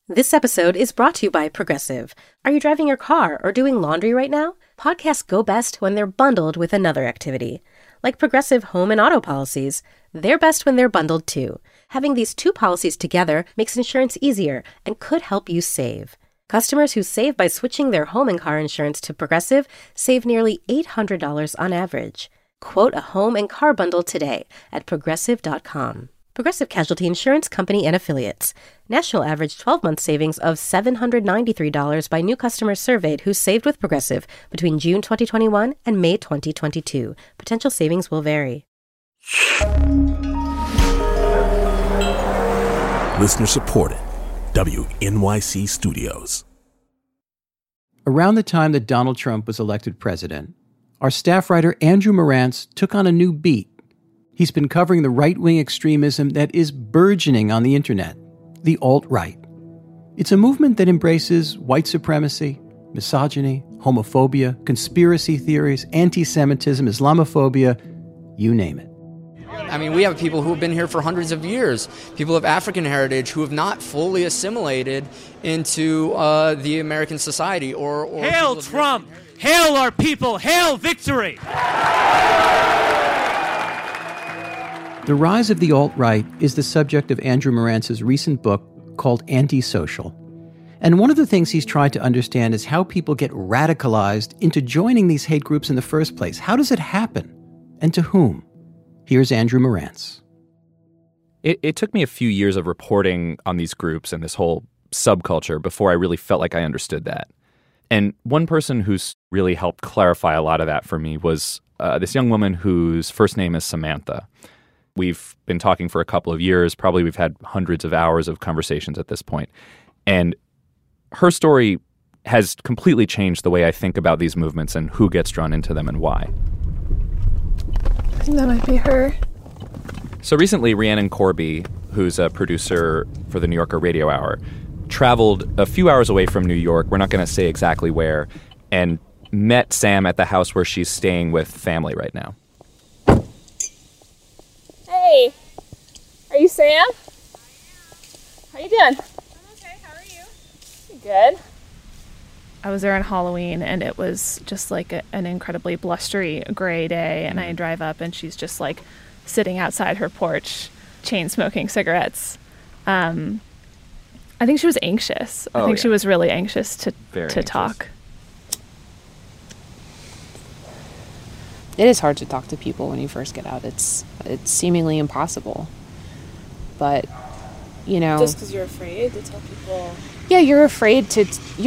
This episode is brought to you by Progressive. Are you driving your car or doing laundry right now? Podcasts go best when they're bundled with another activity. Like Progressive home and auto policies, they're best when they're bundled too. Having these two policies together makes insurance easier and could help you save. Customers who save by switching their home and car insurance to Progressive save nearly $800 on average. Quote a home and car bundle today at Progressive.com. Progressive Casualty Insurance Company and Affiliates. National average 12-month savings of $793 by new customers surveyed who saved with Progressive between June 2021 and May 2022. Potential savings will vary. Listener supported. WNYC Studios. Around the time that Donald Trump was elected president, our staff writer Andrew Marantz took on a new beat. He's been covering the right-wing extremism that is burgeoning on the internet, the alt-right. It's a movement that embraces white supremacy, misogyny, homophobia, conspiracy theories, anti-Semitism, Islamophobia, you name it. I mean, we have people who have been here for hundreds of years, people of African heritage who have not fully assimilated into the American society or Hail Trump! Hail our people! Hail victory! The rise of the alt-right is the subject of Andrew Marantz's recent book called Antisocial. And one of the things he's tried to understand is how people get radicalized into joining these hate groups in the first place. How does it happen? And to whom? Here's Andrew Marantz. It took me a few years of reporting on these groups and this whole subculture before I really felt like I understood that. And one person who's really helped clarify a lot of that for me was this young woman whose first name is Samantha. We've been talking for a couple of years. Probably we've had hundreds of hours of conversations at this point. And her story has completely changed the way I think about these movements and who gets drawn into them and why. I think that might be her. So recently, Rhiannon Corby, who's a producer for the New Yorker Radio Hour, traveled a few hours away from New York, we're not going to say exactly where, and met Sam at the house where she's staying with family right now. Hey, are you Sam? How you doing? I'm okay, how are you? Good. I was there on Halloween, and it was just like an incredibly blustery gray day, and I drive up, and she's just like sitting outside her porch, chain smoking cigarettes. I think she was anxious. I think she was really anxious to talk. It is hard to talk to people when you first get out. It's seemingly impossible. But, you know... Just because you're afraid to tell people... Yeah, you're afraid to...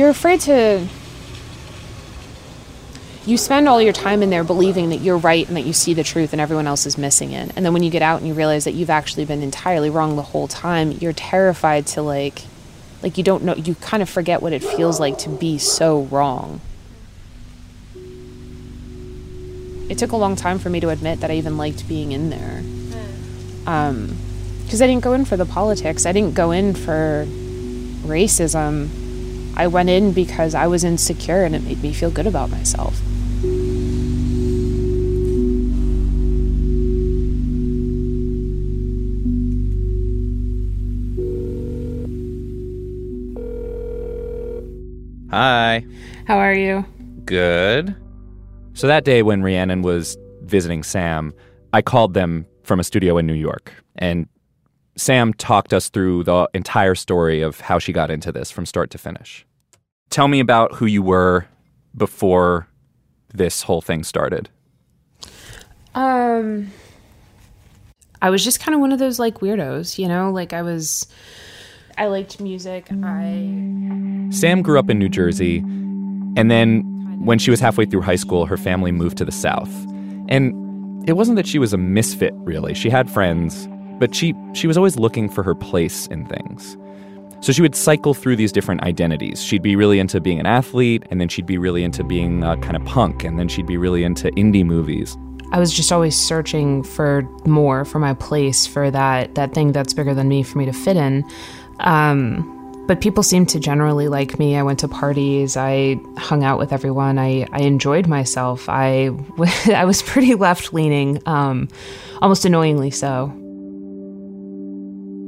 You spend all your time in there believing that you're right and that you see the truth and everyone else is missing it. And then when you get out and you realize that you've actually been entirely wrong the whole time, you're terrified to, like you don't know... You kind of forget what it feels like to be so wrong. It took a long time for me to admit that I even liked being in there. Because I didn't go in for the politics. I didn't go in for racism. I went in because I was insecure and it made me feel good about myself. Hi. How are you? Good. So that day when Rhiannon was visiting Sam, I called them from a studio in New York. And Sam talked us through the entire story of how she got into this from start to finish. Tell me about who you were before this whole thing started. I was just kind of one of those like weirdos, you know, like I liked music. Sam grew up in New Jersey, and then when she was halfway through high school, her family moved to the South. And it wasn't that she was a misfit, really. She had friends, but she was always looking for her place in things. So she would cycle through these different identities. She'd be really into being an athlete, and then she'd be really into being kind of punk, and then she'd be really into indie movies. I was just always searching for more, for my place, for that thing that's bigger than me for me to fit in. But people seemed to generally like me. I went to parties. I hung out with everyone. I enjoyed myself. I was pretty left-leaning, almost annoyingly so.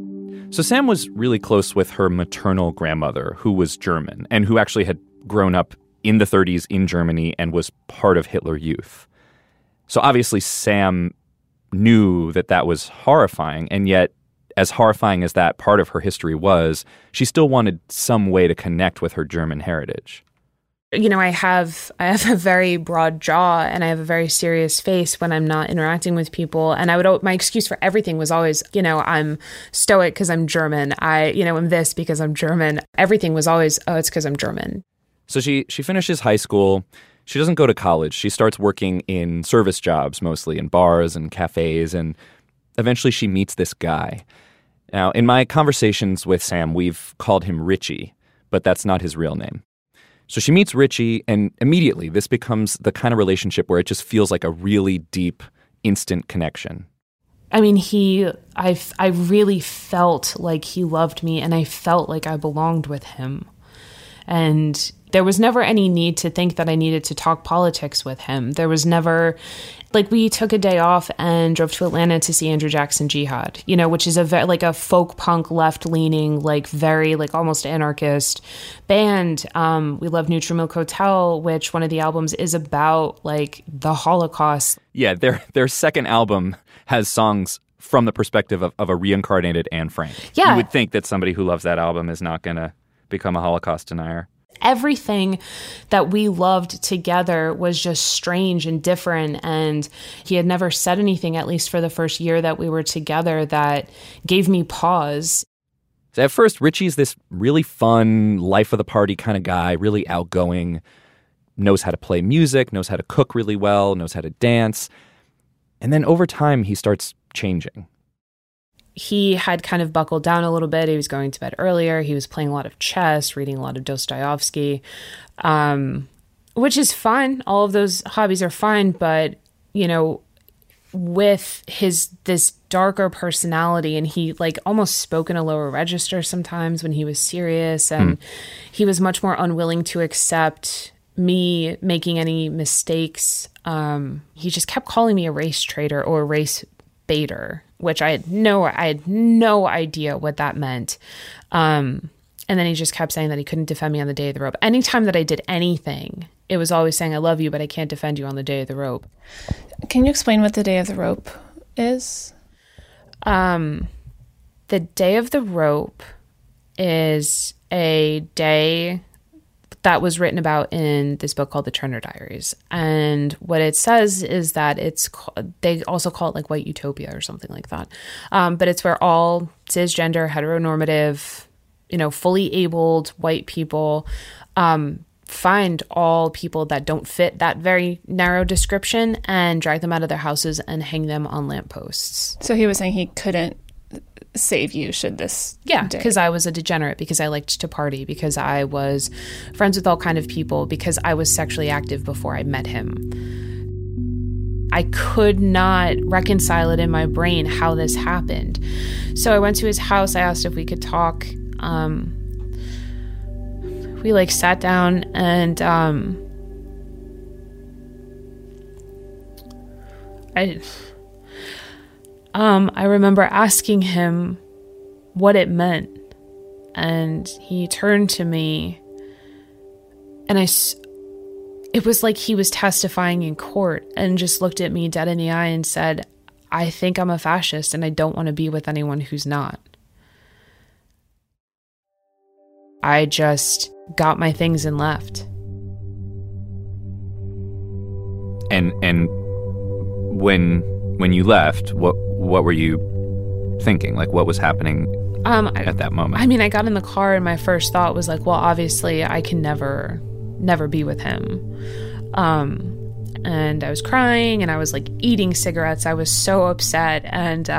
So Sam was really close with her maternal grandmother, who was German, and who actually had grown up in the 30s in Germany and was part of Hitler Youth. So obviously Sam knew that that was horrifying, and yet, as horrifying as that part of her history was, she still wanted some way to connect with her German heritage. You know, I have a very broad jaw and I have a very serious face when I'm not interacting with people. And my excuse for everything was always, you know, I'm stoic because I'm German. I'm this because I'm German. Everything was always, oh, it's because I'm German. So she finishes high school. She doesn't go to college. She starts working in service jobs, mostly in bars and cafes. And eventually she meets this guy. Now, in my conversations with Sam, we've called him Richie, but that's not his real name. So she meets Richie, and immediately this becomes the kind of relationship where it just feels like a really deep, instant connection. I mean, I really felt like he loved me, and I felt like I belonged with him. And there was never any need to think that I needed to talk politics with him. There was never, like, we took a day off and drove to Atlanta to see Andrew Jackson Jihad, you know, which is a folk punk left-leaning, very almost anarchist band. We love Neutral Milk Hotel, which one of the albums is about the Holocaust. Yeah, their second album has songs from the perspective of a reincarnated Anne Frank. Yeah. You would think that somebody who loves that album is not going to become a Holocaust denier. Everything that we loved together was just strange and different. And he had never said anything, at least for the first year that we were together, that gave me pause. So at first, Richie's this really fun, life of the party kind of guy, really outgoing, knows how to play music, knows how to cook really well, knows how to dance. And then over time, he starts changing. He had kind of buckled down a little bit. He was going to bed earlier. He was playing a lot of chess, reading a lot of Dostoevsky, which is fine. All of those hobbies are fine. But, you know, with this darker personality, and he almost spoke in a lower register sometimes when he was serious. And he was much more unwilling to accept me making any mistakes. He just kept calling me a race traitor or a race baiter, which I had no idea what that meant. And then he just kept saying that he couldn't defend me on the day of the rope. Anytime that I did anything, it was always saying, I love you, but I can't defend you on the day of the rope. Can you explain what the day of the rope is? The day of the rope is a day that was written about in this book called The Turner Diaries. And what it says is that they also call it white utopia or something like that. But it's where all cisgender, heteronormative, fully abled white people find all people that don't fit that very narrow description and drag them out of their houses and hang them on lampposts. So he was saying he couldn't save you should this because I was a degenerate, because I liked to party, because I was friends with all kind of people, because I was sexually active before I met him. I could not reconcile it in my brain how this happened. So I went to his house. I asked if we could talk. We sat down and I remember asking him what it meant, and he turned to me, and it was like he was testifying in court, and just looked at me dead in the eye and said, I think I'm a fascist, and I don't want to be with anyone who's not. I just got my things and left. And when you left, what were you thinking? What was happening at that moment? I mean, I got in the car and my first thought was well, obviously I can never be with him. And I was crying and I was eating cigarettes. I was so upset. And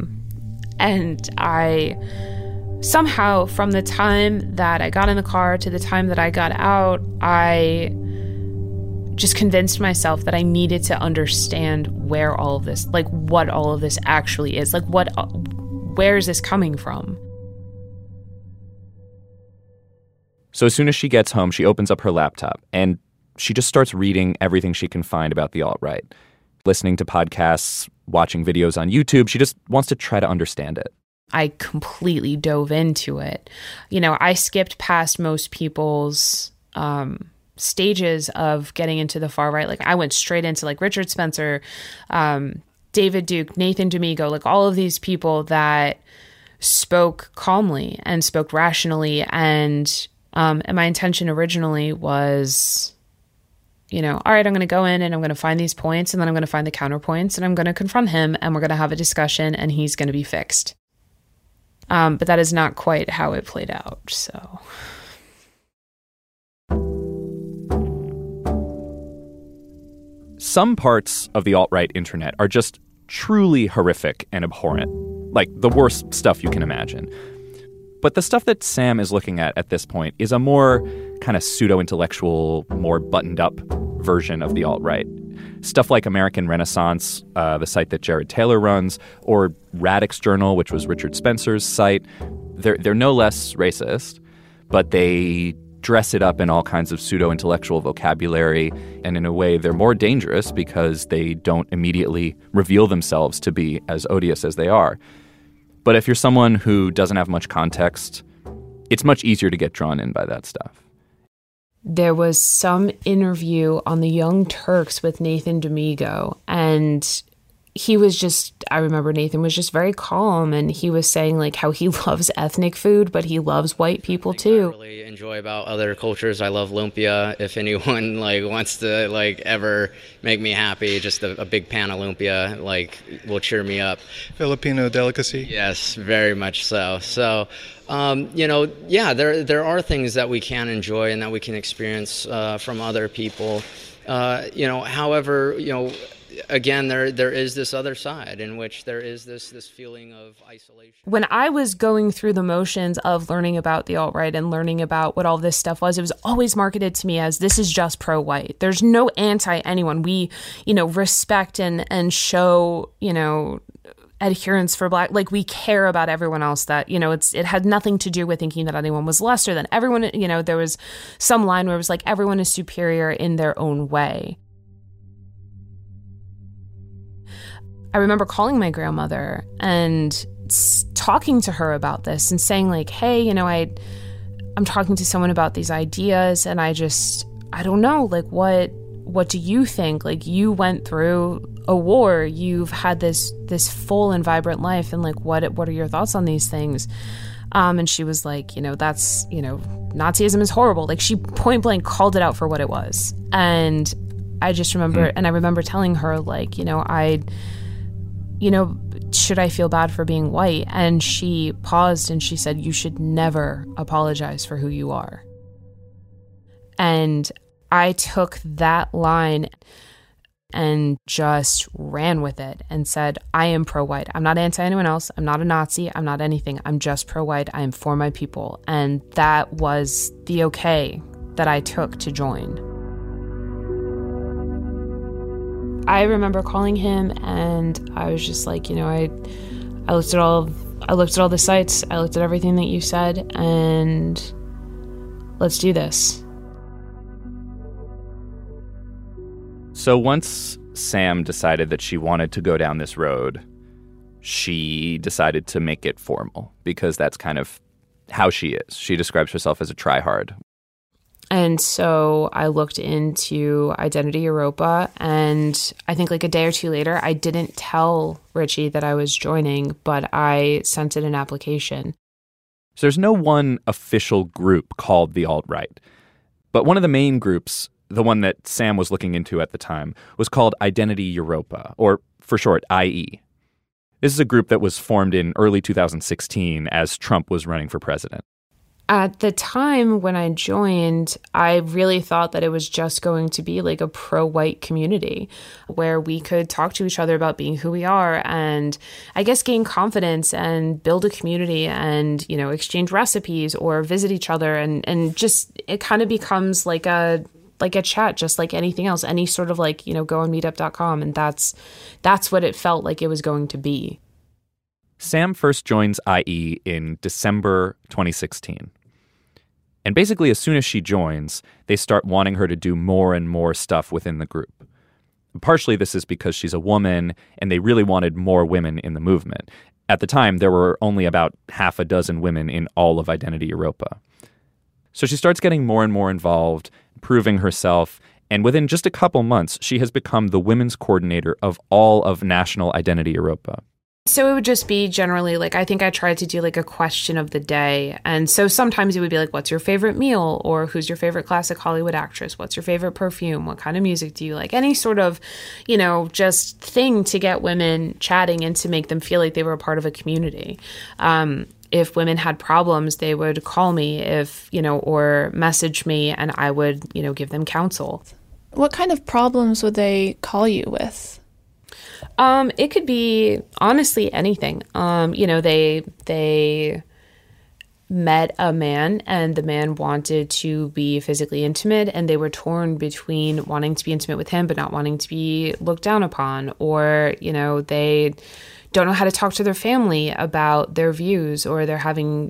I somehow, from the time that I got in the car to the time that I got out, I just convinced myself that I needed to understand where all of this, what all of this actually is. Where is this coming from? So as soon as she gets home, she opens up her laptop and she just starts reading everything she can find about the alt-right, listening to podcasts, watching videos on YouTube. She just wants to try to understand it. I completely dove into it. You know, I skipped past most people's stages of getting into the far right. Like I went straight into like Richard Spencer, David Duke, Nathan Domingo, like all of these people that spoke calmly and spoke rationally. And my intention originally was, you know, all right, I'm going to go in and I'm going to find these points and then I'm going to find the counterpoints and I'm going to confront him and we're going to have a discussion and he's going to be fixed. But that is not quite how it played out. So some parts of the alt-right internet are just truly horrific and abhorrent, like the worst stuff you can imagine. But the stuff that Sam is looking at this point is a more kind of pseudo-intellectual, more buttoned-up version of the alt-right. Stuff like American Renaissance, the site that Jared Taylor runs, or Radix Journal, which was Richard Spencer's site. They're no less racist, but they dress it up in all kinds of pseudo-intellectual vocabulary, and in a way they're more dangerous because they don't immediately reveal themselves to be as odious as they are. But if you're someone who doesn't have much context, it's much easier to get drawn in by that stuff. There was some interview on the Young Turks with Nathan Domingo, and he was just, I remember Nathan was just very calm, and he was saying like how he loves ethnic food, but he loves white people too. I really enjoy about other cultures. I love lumpia. If anyone like wants to like ever make me happy, just a big pan of lumpia like will cheer me up. Filipino delicacy. Yes, very much so. So, you know, yeah, there are things that we can enjoy and that we can experience from other people. You know, however, you know, again, there is this other side in which there is this feeling of isolation. When I was going through the motions of learning about the alt-right and learning about what all this stuff was, it was always marketed to me as this is just pro-white. There's no anti-anyone. We, you know, respect and show, you know, adherence for Black, like we care about everyone else, that, you know, it had nothing to do with thinking that anyone was lesser than everyone. You know, there was some line where it was like everyone is superior in their own way. I remember calling my grandmother and talking to her about this and saying like, hey, you know, I'm talking to someone about these ideas and I don't know, like what do you think? Like you went through a war, you've had this full and vibrant life, and like what are your thoughts on these things? And she was like, you know, that's, you know, Nazism is horrible. Like she point blank called it out for what it was. And I just remember, and I remember telling her like, you know, should I feel bad for being white? And she paused and she said, you should never apologize for who you are. And I took that line and just ran with it and said, I am pro-white. I'm not anti anyone else. I'm not a Nazi. I'm not anything. I'm just pro-white. I am for my people. And that was the okay that I took to join. I remember calling him and I was just like, you know, I looked at all the sites, I looked at everything that you said, and let's do this. So once Sam decided that she wanted to go down this road, she decided to make it formal because that's kind of how she is. She describes herself as a tryhard. And so I looked into Identity Europa, and I think like a day or two later, I didn't tell Richie that I was joining, but I sent it an application. So there's no one official group called the alt-right, but one of the main groups, the one that Sam was looking into at the time, was called Identity Europa, or for short, IE. This is a group that was formed in early 2016 as Trump was running for president. At the time when I joined, I really thought that it was just going to be like a pro-white community where we could talk to each other about being who we are and I guess gain confidence and build a community and, you know, exchange recipes or visit each other and just it kind of becomes like a chat, just like anything else, any sort of like, you know, go on meetup.com. And that's what it felt like it was going to be. Sam first joins IE in December 2016. And basically, as soon as she joins, they start wanting her to do more and more stuff within the group. Partially this is because she's a woman and they really wanted more women in the movement. At the time, there were only about half a dozen women in all of Identity Europa. So she starts getting more and more involved, proving herself, and within just a couple months, she has become the women's coordinator of all of National Identity Europa. So it would just be generally like, I think I tried to do like a question of the day. And so sometimes it would be like, what's your favorite meal? Or who's your favorite classic Hollywood actress? What's your favorite perfume? What kind of music do you like? Any sort of, just thing to get women chatting and to make them feel like they were a part of a community. If women had problems, they would call me or message me, and I would, give them counsel. What kind of problems would they call you with? It could be honestly anything. They met a man and the man wanted to be physically intimate, and they were torn between wanting to be intimate with him but not wanting to be looked down upon, or, they don't know how to talk to their family about their views, or they're having,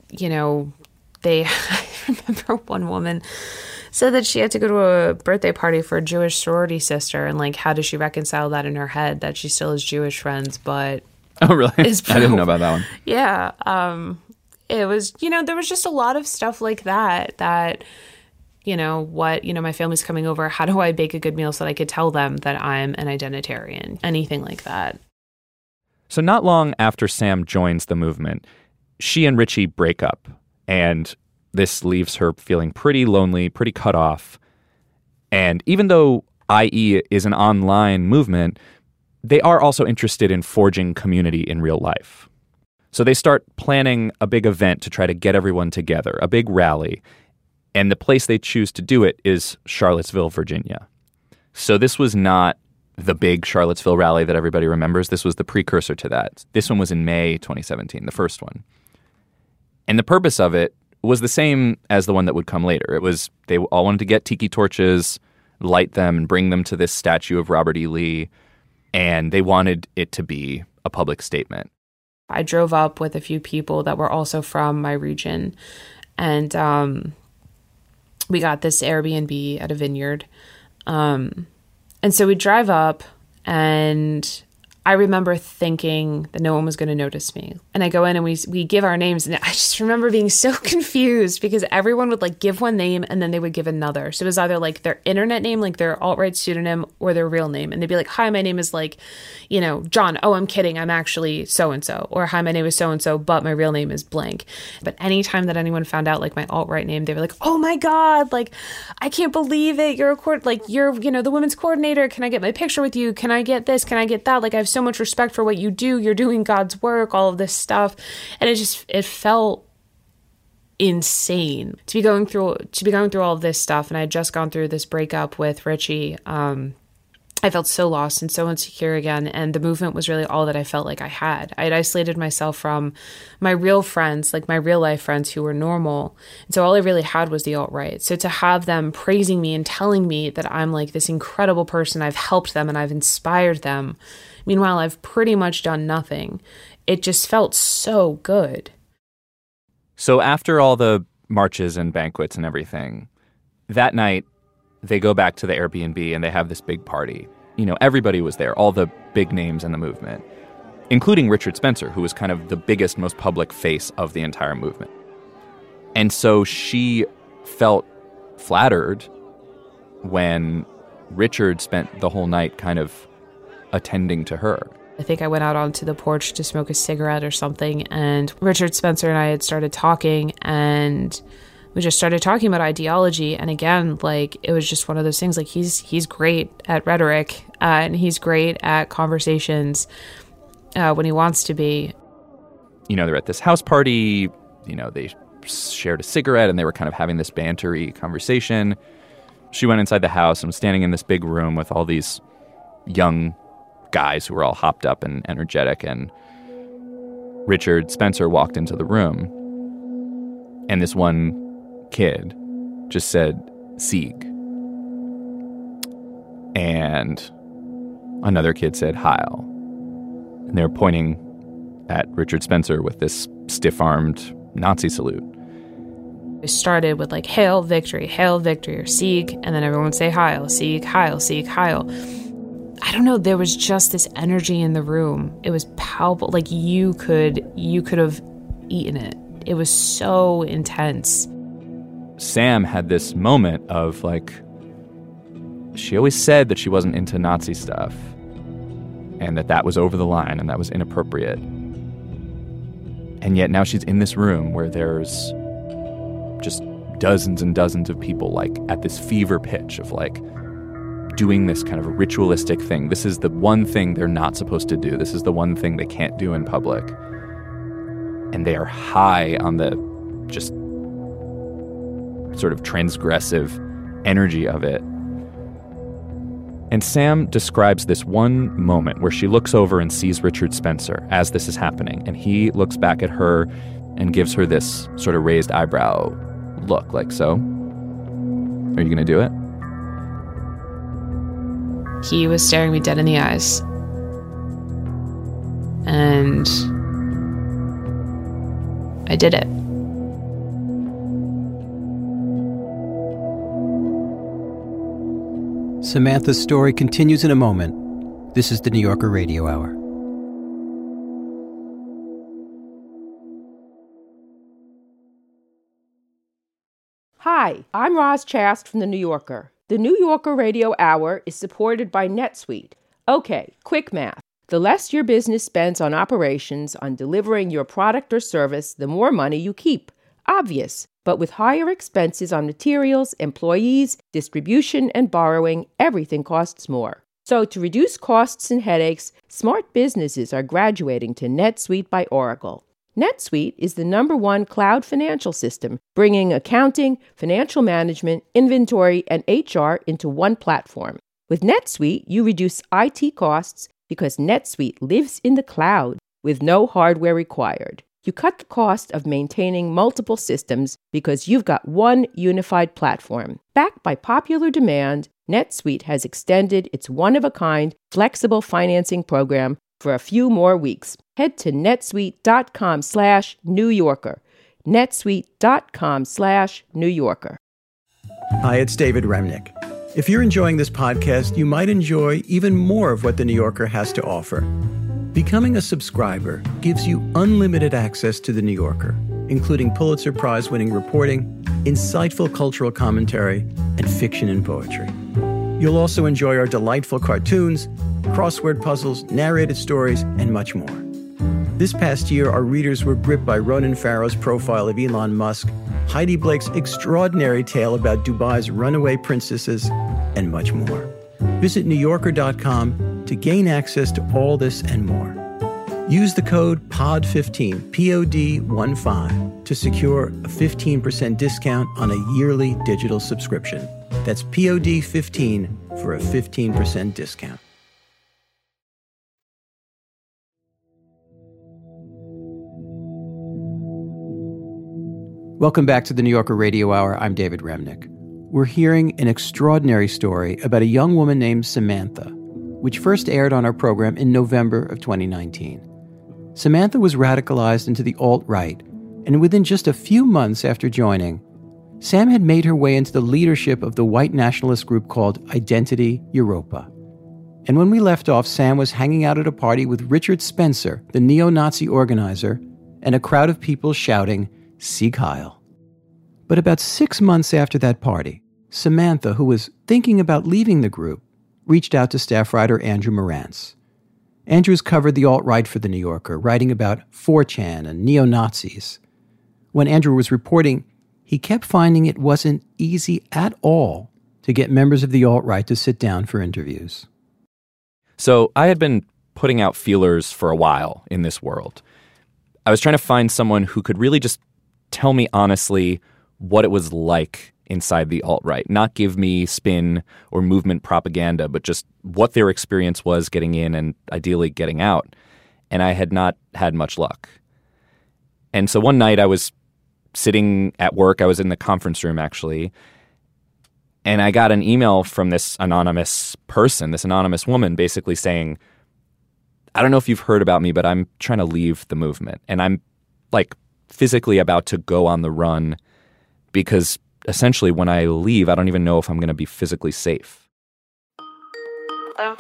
I remember one woman said that she had to go to a birthday party for a Jewish sorority sister, and like, how does she reconcile that in her head that she still has Jewish friends, but oh really? I didn't know about that one. Yeah, it was there was just a lot of stuff like that. My family's coming over. How do I bake a good meal so that I could tell them that I'm an identitarian? Anything like that. So not long after Sam joins the movement, she and Richie break up, and this leaves her feeling pretty lonely, pretty cut off. And even though IE is an online movement, they are also interested in forging community in real life. So they start planning a big event to try to get everyone together, a big rally. And the place they choose to do it is Charlottesville, Virginia. So this was not the big Charlottesville rally that everybody remembers. This was the precursor to that. This one was in May 2017, the first one. And the purpose of it was the same as the one that would come later. It was, they all wanted to get tiki torches, light them, and bring them to this statue of Robert E. Lee, and they wanted it to be a public statement. I drove up with a few people that were also from my region, and we got this Airbnb at a vineyard. And so we drive up, and I remember thinking that no one was going to notice me. And I go in and we give our names, and I just remember being so confused because everyone would like give one name and then they would give another. So it was either like their internet name, like their alt-right pseudonym, or their real name. And they'd be like, hi, my name is like, John. Oh, I'm kidding. I'm actually so-and-so. Or hi, my name is so-and-so, but my real name is blank. But anytime that anyone found out like my alt-right name, they were like, oh my God, like, I can't believe it. You're the women's coordinator. Can I get my picture with you? Can I get this? Can I get that? Like, I have so much respect for what you do. You're doing God's work, all of this stuff. And it felt insane to be going through all of this stuff. And I had just gone through this breakup with Richie. I felt so lost and so insecure again. And the movement was really all that I felt like I had. I had isolated myself from my real friends, like my real life friends who were normal. And so all I really had was the alt-right. So to have them praising me and telling me that I'm like this incredible person, I've helped them and I've inspired them. Meanwhile, I've pretty much done nothing. It just felt so good. So after all the marches and banquets and everything, that night, they go back to the Airbnb and they have this big party. Everybody was there, all the big names in the movement, including Richard Spencer, who was kind of the biggest, most public face of the entire movement. And so she felt flattered when Richard spent the whole night kind of attending to her. I think I went out onto the porch to smoke a cigarette or something, and Richard Spencer and I had started talking, and we just started talking about ideology. And again, like, it was just one of those things, like, he's great at rhetoric, and he's great at conversations when he wants to be. They're at this house party, they shared a cigarette, and they were kind of having this bantery conversation. She went inside the house and was standing in this big room with all these young guys who were all hopped up and energetic, and Richard Spencer walked into the room, and this one kid just said, Sieg. And another kid said, Heil. And they were pointing at Richard Spencer with this stiff-armed Nazi salute. It started with like, Hail Victory, or Sieg, and then everyone would say Heil, Sieg, Heil, Sieg, Heil. I don't know, there was just this energy in the room. It was palpable, like you could have eaten it. It was so intense. Sam had this moment of like, she always said that she wasn't into Nazi stuff and that was over the line and that was inappropriate. And yet now she's in this room where there's just dozens and dozens of people like at this fever pitch of like doing this kind of a ritualistic thing. This is the one thing they're not supposed to do. This is the one thing they can't do in public. And they are high on the just sort of transgressive energy of it. And Sam describes this one moment where she looks over and sees Richard Spencer as this is happening. And he looks back at her and gives her this sort of raised eyebrow look, like, so? Are you going to do it? He was staring me dead in the eyes. And I did it. Samantha's story continues in a moment. This is the New Yorker Radio Hour. Hi, I'm Roz Chast from The New Yorker. The New Yorker Radio Hour is supported by NetSuite. Okay, quick math. The less your business spends on operations, on delivering your product or service, the more money you keep. Obvious. But with higher expenses on materials, employees, distribution, and borrowing, everything costs more. So to reduce costs and headaches, smart businesses are graduating to NetSuite by Oracle. NetSuite is the #1 cloud financial system, bringing accounting, financial management, inventory, and HR into one platform. With NetSuite, you reduce IT costs because NetSuite lives in the cloud with no hardware required. You cut the cost of maintaining multiple systems because you've got one unified platform. Backed by popular demand, NetSuite has extended its one-of-a-kind flexible financing program for a few more weeks. Head to netsuite.com/New Yorker. netsuite.com/New Yorker. Hi, it's David Remnick. If you're enjoying this podcast, you might enjoy even more of what The New Yorker has to offer. Becoming a subscriber gives you unlimited access to The New Yorker, including Pulitzer Prize-winning reporting, insightful cultural commentary, and fiction and poetry. You'll also enjoy our delightful cartoons, crossword puzzles, narrated stories, and much more. This past year, our readers were gripped by Ronan Farrow's profile of Elon Musk, Heidi Blake's extraordinary tale about Dubai's runaway princesses, and much more. Visit NewYorker.com to gain access to all this and more. Use the code POD15, POD15, to secure a 15% discount on a yearly digital subscription. That's POD15 for a 15% discount. Welcome back to the New Yorker Radio Hour. I'm David Remnick. We're hearing an extraordinary story about a young woman named Samantha, which first aired on our program in November of 2019. Samantha was radicalized into the alt-right, and within just a few months after joining, Sam had made her way into the leadership of the white nationalist group called Identity Europa. And when we left off, Sam was hanging out at a party with Richard Spencer, the neo-Nazi organizer, and a crowd of people shouting, "Sieg Heil." But about 6 months after that party, Samantha, who was thinking about leaving the group, reached out to staff writer Andrew Marantz. Andrew's covered the alt-right for The New Yorker, writing about 4chan and neo-Nazis. When Andrew was reporting, he kept finding it wasn't easy at all to get members of the alt-right to sit down for interviews. So I had been putting out feelers for a while in this world. I was trying to find someone who could really just tell me honestly what it was like inside the alt-right, not give me spin or movement propaganda, but just what their experience was getting in and ideally getting out. And I had not had much luck. And so one night I was sitting at work, I was in the conference room actually, and I got an email from this anonymous person, this anonymous woman, basically saying, I don't know if you've heard about me, but I'm trying to leave the movement. And I'm like physically about to go on the run because essentially when I leave, I don't even know if I'm going to be physically safe. Hello?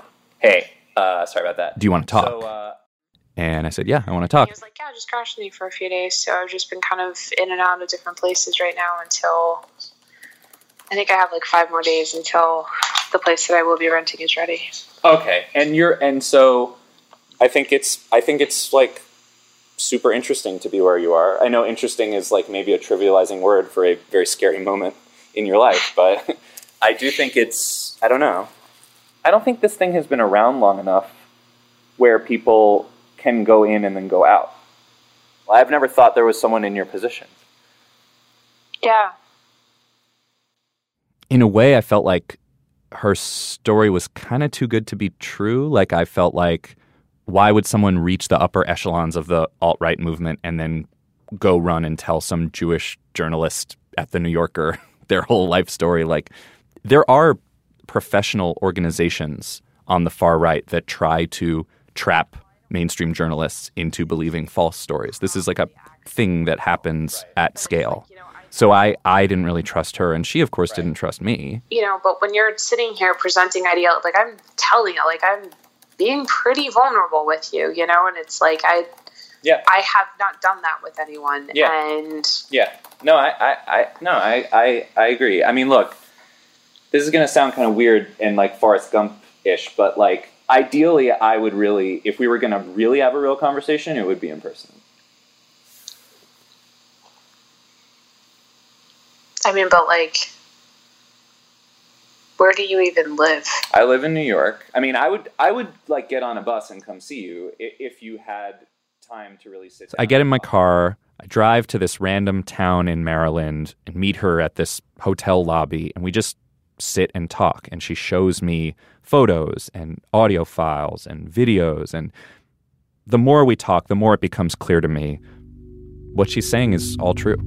hey, sorry about that. Do you want to talk? So, and I said, yeah, I want to talk. He was like, yeah, just crash with me for a few days. So I've just been kind of in and out of different places right now until I think I have like 5 more days until the place that I will be renting is ready. Okay, and so I think it's like super interesting to be where you are. I know interesting is like maybe a trivializing word for a very scary moment in your life, but I do think I don't know. I don't think this thing has been around long enough where people can go in and then go out. Well, I've never thought there was someone in your position. Yeah. In a way, I felt like her story was kind of too good to be true. Like, I felt like, why would someone reach the upper echelons of the alt-right movement and then go run and tell some Jewish journalist at the New Yorker their whole life story? Like, there are professional organizations on the far right that try to trap mainstream journalists into believing false stories. This is like a thing that happens at scale. So I didn't really trust her, and she, of course, didn't trust me. But when you're sitting here presenting ideal, like I'm telling you, like I'm being pretty vulnerable with you, and it's like I have not done that with anyone. Yeah. And No, I agree. I mean, look, this is going to sound kind of weird and like Forrest Gump-ish, but like ideally I would really, if we were going to really have a real conversation, it would be in person. I mean, but like, where do you even live? I live in New York. I mean, I would like get on a bus and come see you if you had time to really sit down. I get in my car, I drive to this random town in Maryland and meet her at this hotel lobby, and we just sit and talk. And she shows me photos and audio files and videos. And the more we talk, the more it becomes clear to me what she's saying is all true.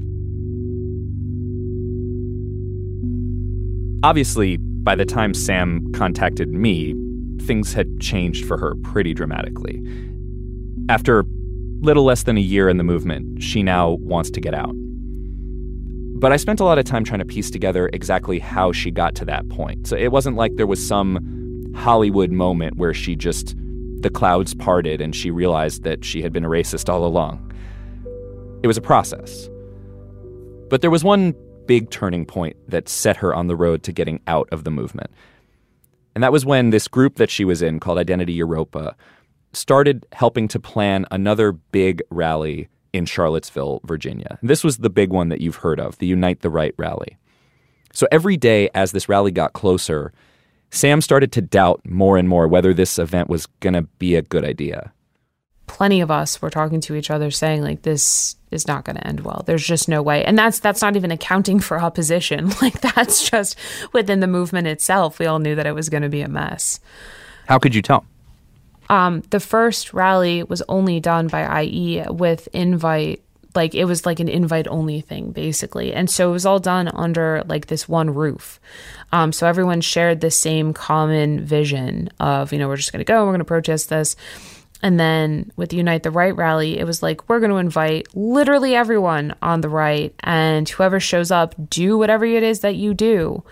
Obviously, by the time Sam contacted me, things had changed for her pretty dramatically. After little less than a year in the movement, she now wants to get out. But I spent a lot of time trying to piece together exactly how she got to that point. So it wasn't like there was some Hollywood moment where the clouds parted and she realized that she had been a racist all along. It was a process. But there was one big turning point that set her on the road to getting out of the movement. And that was when this group that she was in, called Identity Europa, started helping to plan another big rally in Charlottesville, Virginia. This was the big one that you've heard of, the Unite the Right rally. So every day as this rally got closer, Sam started to doubt more and more whether this event was going to be a good idea. Plenty of us were talking to each other saying, like, this is not going to end well. There's just no way. And that's not even accounting for opposition. Like, that's just within the movement itself. We all knew that it was going to be a mess. How could you tell? The first rally was only done by IE with invite. Like, it was like an invite-only thing, basically. And so it was all done under, like, this one roof. So everyone shared the same common vision of, we're just going to go, we're going to protest this. And then with the Unite the Right rally, it was like, we're going to invite literally everyone on the right, and whoever shows up, do whatever it is that you do.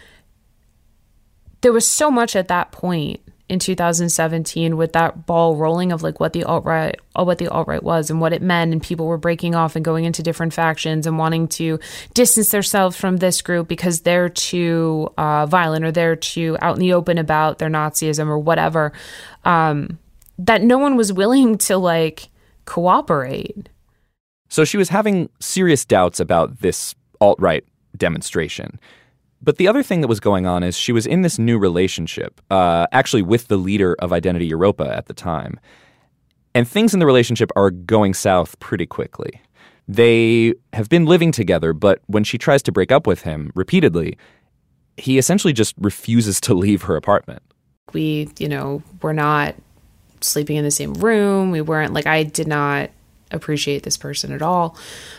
There was so much at that point in 2017 with that ball rolling of like what the alt-right was and what it meant, and people were breaking off and going into different factions and wanting to distance themselves from this group because they're too violent, or they're too out in the open about their Nazism or whatever. That no one was willing to, like, cooperate. So she was having serious doubts about this alt-right demonstration. But the other thing that was going on is she was in this new relationship, actually with the leader of Identity Europa at the time. And things in the relationship are going south pretty quickly. They have been living together, but when she tries to break up with him repeatedly, he essentially just refuses to leave her apartment. We, were not sleeping in the same room. We weren't, like, I did not appreciate this person at all.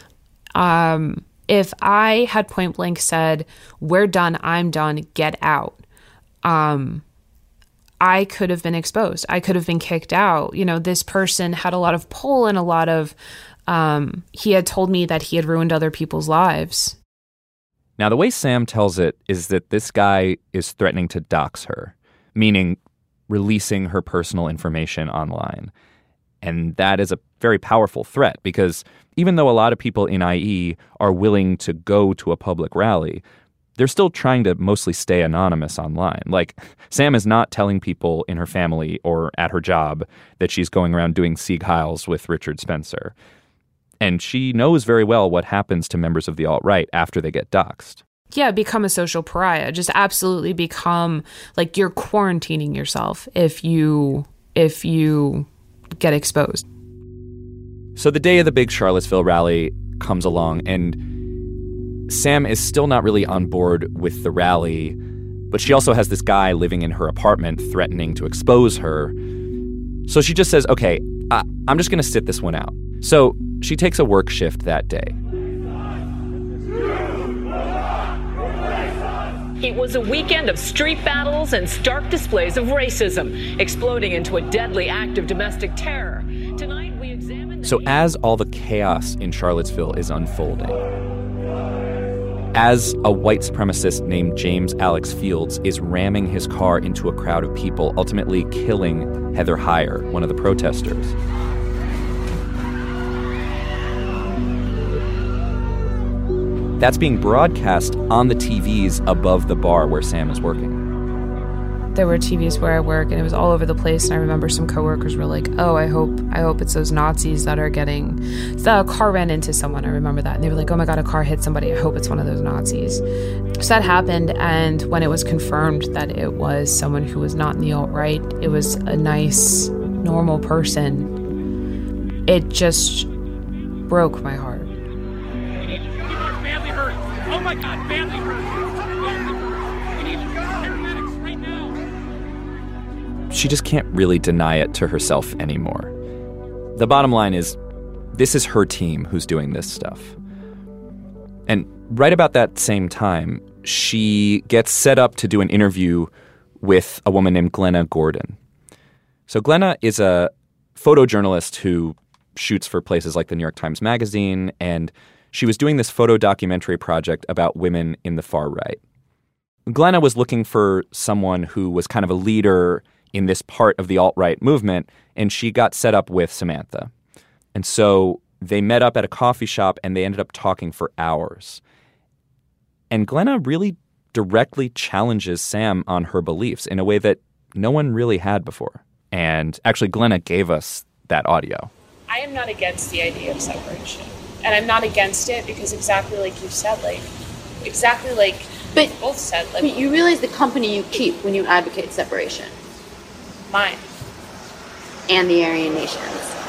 If I had point blank said, we're done, I'm done, get out, I could have been exposed. I could have been kicked out. This person had a lot of pull and a lot of, he had told me that he had ruined other people's lives. Now, the way Sam tells it is that this guy is threatening to dox her, meaning releasing her personal information online. And that is a very powerful threat because even though a lot of people in IE are willing to go to a public rally, they're still trying to mostly stay anonymous online. Like, Sam is not telling people in her family or at her job that she's going around doing Sieg Heils with Richard Spencer. And she knows very well what happens to members of the alt-right after they get doxxed. Yeah, become a social pariah. Just absolutely become, like, you're quarantining yourself if you get exposed. So the day of the big Charlottesville rally comes along, and Sam is still not really on board with the rally, but she also has this guy living in her apartment threatening to expose her. So she just says, okay, I'm just going to sit this one out. So she takes a work shift that day. It was a weekend of street battles and stark displays of racism, exploding into a deadly act of domestic terror. Tonight we examine... So as all the chaos in Charlottesville is unfolding, as a white supremacist named James Alex Fields is ramming his car into a crowd of people, ultimately killing Heather Heyer, one of the protesters, that's being broadcast on the TVs above the bar where Sam is working. There were TVs where I work, and it was all over the place. And I remember some coworkers were like, "Oh, I hope it's those Nazis that are getting." The car ran into someone. I remember that, and they were like, "Oh my God, a car hit somebody. I hope it's one of those Nazis." So that happened, and when it was confirmed that it was someone who was not in the alt-right, it was a nice, normal person. It just broke my heart. Oh my God, badly hurt. We need paramedics right now. She just can't really deny it to herself anymore. The bottom line is, this is her team who's doing this stuff. And right about that same time, she gets set up to do an interview with a woman named Glenna Gordon. So Glenna is a photojournalist who shoots for places like the New York Times Magazine, and she was doing this photo documentary project about women in the far right. Glenna was looking for someone who was kind of a leader in this part of the alt-right movement, and she got set up with Samantha. And so they met up at a coffee shop, and they ended up talking for hours. And Glenna really directly challenges Sam on her beliefs in a way that no one really had before. And actually, Glenna gave us that audio. I am not against the idea of separation. And I'm not against it because exactly like you said, both said. But you realize the company you keep when you advocate separation. Mine. And the Aryan nations.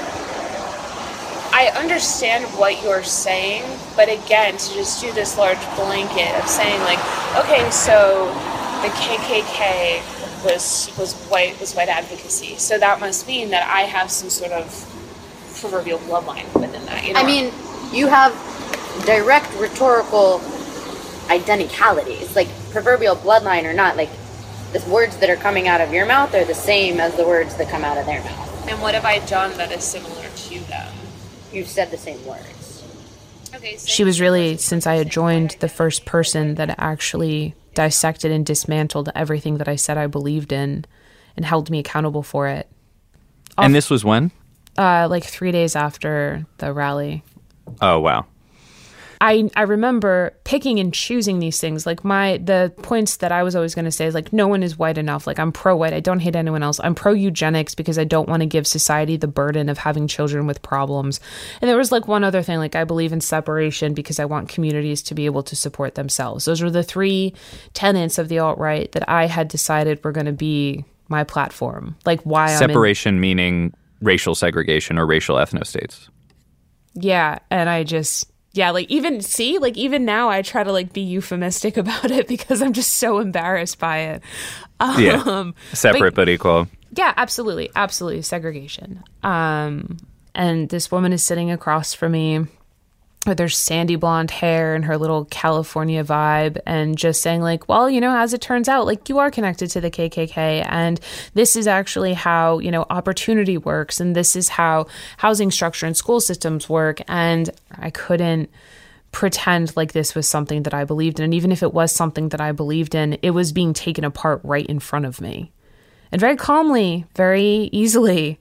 I understand what you're saying, but again, to just do this large blanket of saying like, okay, so the KKK was white advocacy, so that must mean that I have some sort of proverbial bloodline within that. You know? I mean, you have direct rhetorical identicalities, like proverbial bloodline or not, like the words that are coming out of your mouth are the same as the words that come out of their mouth. And what have I done that is similar to them? You said the same words. Okay. So she was really, since I had joined, the first person that actually dissected and dismantled everything that I said I believed in and held me accountable for it. And this was when? Like 3 days after the rally. Oh, wow. I remember picking and choosing these things. Like the points that I was always going to say is like, no one is white enough. Like, I'm pro-white. I don't hate anyone else. I'm pro-eugenics because I don't want to give society the burden of having children with problems. And there was like one other thing, like I believe in separation because I want communities to be able to support themselves. Those were the three tenets of the alt-right that I had decided were going to be my platform. Like why separation meaning racial segregation or racial ethnostates. Yeah. And I just... Yeah, like even now I try to like be euphemistic about it because I'm just so embarrassed by it. Separate but equal. Yeah, absolutely. Absolutely. Segregation. And this woman is sitting across from me with her sandy blonde hair and her little California vibe and just saying like, well, you know, as it turns out, like you are connected to the KKK and this is actually how, you know, opportunity works and this is how housing structure and school systems work. And I couldn't pretend like this was something that I believed in. And even if it was something that I believed in, it was being taken apart right in front of me. and very calmly, very easily.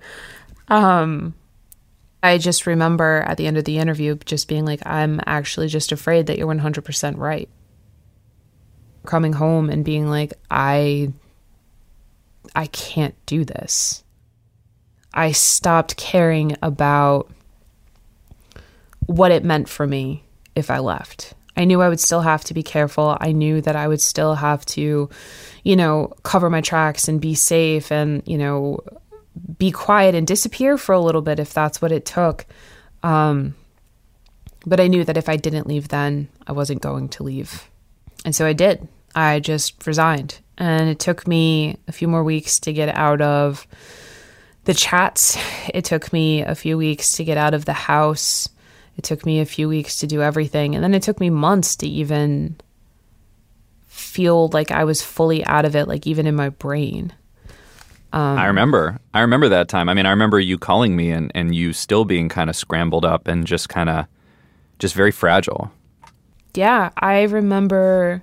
I just remember at the end of the interview just being like, I'm actually just afraid that you're 100% right. Coming home and being like, I can't do this. I stopped caring about what it meant for me if I left. I knew I would still have to be careful. I knew that I would still have to, cover my tracks and be safe and, be quiet and disappear for a little bit if that's what it took. But I knew that if I didn't leave then, I wasn't going to leave. And so I did. I just resigned. And it took me a few more weeks to get out of the chats. It took me a few weeks to get out of the house. It took me a few weeks to do everything. And then it took me months to even feel like I was fully out of it, like even in my brain. I remember that time. I mean, I remember you calling me and you still being kind of scrambled up and just very fragile. Yeah, I remember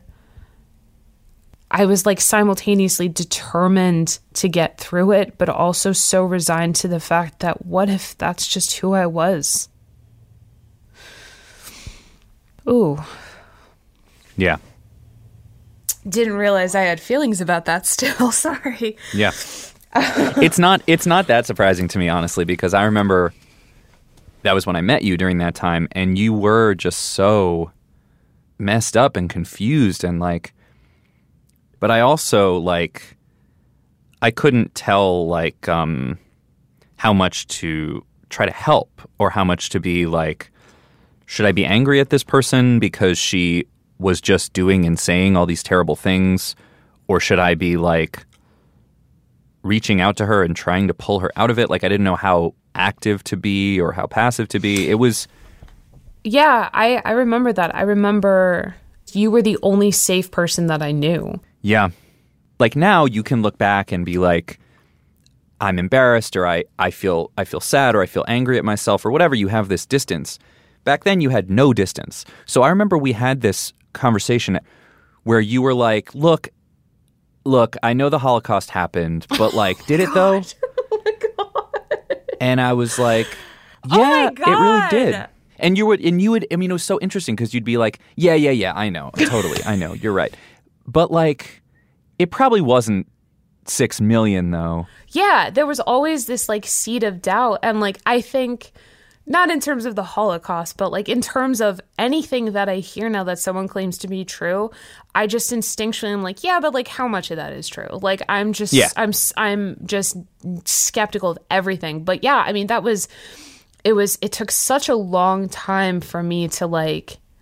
I was like simultaneously determined to get through it, but also so resigned to the fact that what if that's just who I was? Ooh. Yeah. Didn't realize I had feelings about that still. Sorry. Yeah. It's not that surprising to me, honestly, because I remember that was when I met you during that time, and you were just so messed up and confused and but I also I couldn't tell how much to try to help or how much to be should I be angry at this person because she was just doing and saying all these terrible things, or should I be reaching out to her and trying to pull her out of it? I didn't know how active to be or how passive to be. It was... Yeah, I remember that. I remember you were the only safe person that I knew. Yeah. Now you can look back and be I'm embarrassed, or I feel sad, or I feel angry at myself, or whatever. You have this distance. Back then you had no distance. So I remember we had this conversation where you were look, I know the Holocaust happened, but did it though? Oh my God. And I was yeah, it really did. And you would, I mean, it was so interesting because you'd be yeah, I know, totally, I know, you're right. But it probably wasn't 6 million though. Yeah, there was always this seed of doubt. And I think, not in terms of the Holocaust, but in terms of anything that I hear now that someone claims to be true, I just instinctually am yeah, but how much of that is true? I'm just, yeah. I'm just skeptical of everything. But yeah, I mean, it took such a long time for me to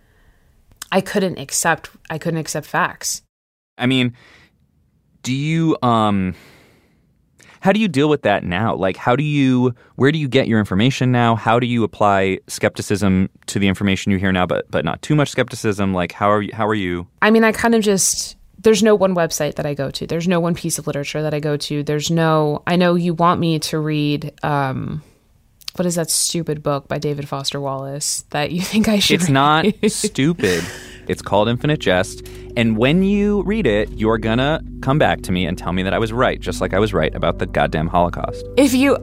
I couldn't accept facts. I mean, do you, how do you deal with that now? Where do you get your information now? How do you apply skepticism to the information you hear now, but not too much skepticism? How are you? I mean, I kind of just, there's no one website that I go to. There's no one piece of literature that I go to. I know you want me to read, what is that stupid book by David Foster Wallace that you think I should read? It's not stupid. It's called Infinite Jest. And when you read it, you're gonna come back to me and tell me that I was right, just like I was right about the goddamn Holocaust. If you...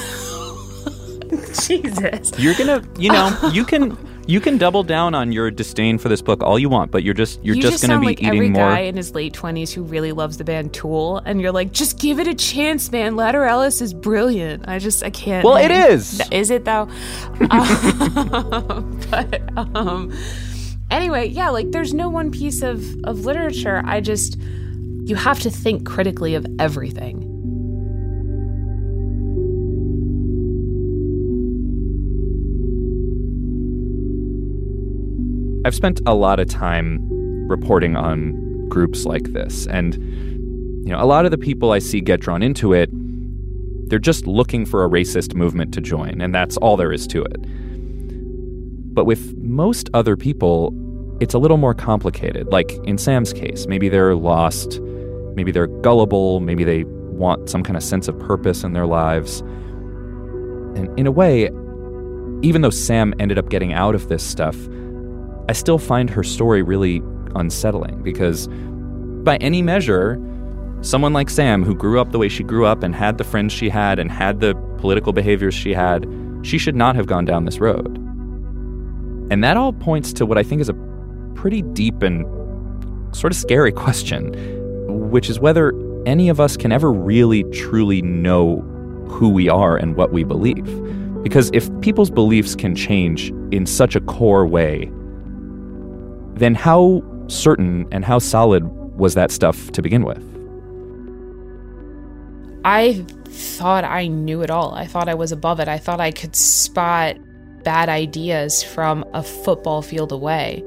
Jesus. You're gonna, you can double down on your disdain for this book all you want, but you're just gonna be eating more. You just sound like every guy in his late 20s who really loves the band Tool, and you're just give it a chance, man. Ladder Ellis is brilliant. I can't. Well, it is. Is it though? Anyway, yeah, there's no one piece of literature. You have to think critically of everything. I've spent a lot of time reporting on groups like this, and a lot of the people I see get drawn into it, they're just looking for a racist movement to join, and that's all there is to it. But with most other people, it's a little more complicated. In Sam's case, maybe they're lost, maybe they're gullible, maybe they want some kind of sense of purpose in their lives. And in a way, even though Sam ended up getting out of this stuff, I still find her story really unsettling because by any measure, Someone like Sam, who grew up the way she grew up and had the friends she had and had the political behaviors she had, she should not have gone down this road. And that all points to what I think is a pretty deep and sort of scary question, which is whether any of us can ever really, truly know who we are and what we believe. Because if people's beliefs can change in such a core way, then how certain and how solid was that stuff to begin with? I thought I knew it all. I thought I was above it. I thought I could spot bad ideas from a football field away.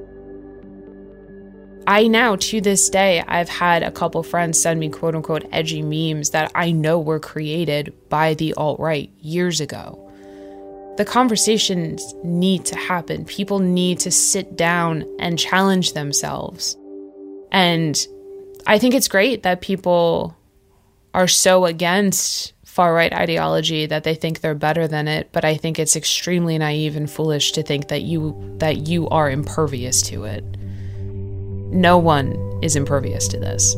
I now, to this day, I've had a couple friends send me quote-unquote edgy memes that I know were created by the alt-right years ago. The conversations need to happen. People need to sit down and challenge themselves. And I think it's great that people are so against far-right ideology that they think they're better than it, but I think it's extremely naive and foolish to think that you are impervious to it. No one is impervious to this.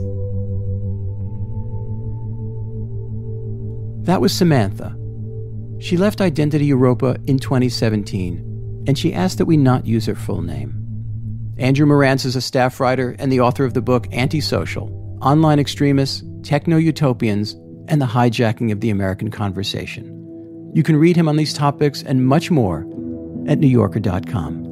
That was Samantha. She left Identity Europa in 2017, and she asked that we not use her full name. Andrew Marantz is a staff writer and the author of the book Antisocial: Online Extremists, Techno-Utopians, and the Hijacking of the American Conversation. You can read him on these topics and much more at NewYorker.com.